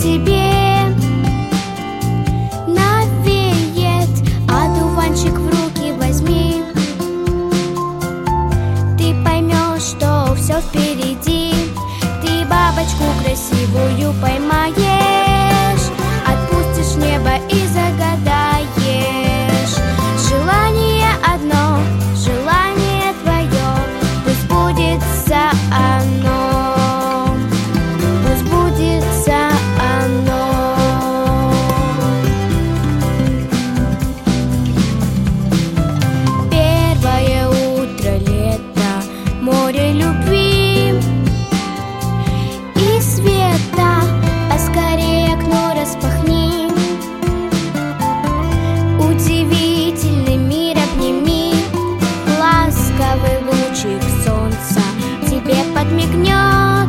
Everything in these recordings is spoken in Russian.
тебе навеет. Одуванчик в руки возьми, ты поймешь, что все впереди. Ты бабочку красивую поймаешь, отпустишь небо и загадаешь. Желание одно, желание твое, пусть сбудется оно, пусть сбудется оно. Первое утро лета, море любви и света, поскорее окно распахни. Удивительный мир обними, ласковый лучик солнца тебе подмигнет.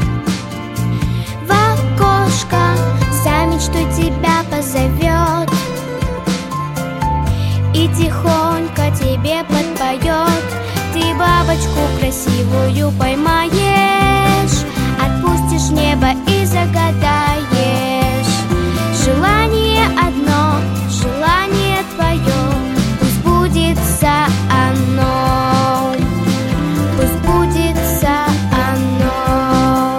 В окошко за мечтой тебя позовет и тихонько тебе подпоет. Ты бабочку красивую поймаешь, отпустишь небо и загадаешь. Желание одно, желание твое, пусть сбудется оно, пусть сбудется оно.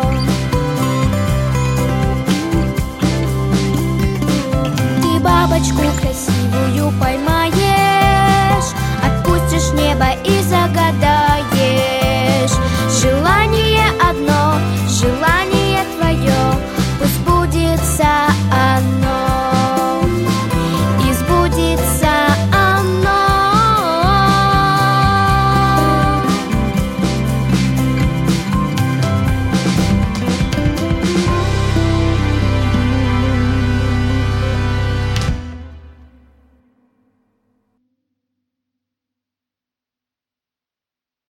Ты бабочку красивую поймаешь, отпустишь небо и загадаешь.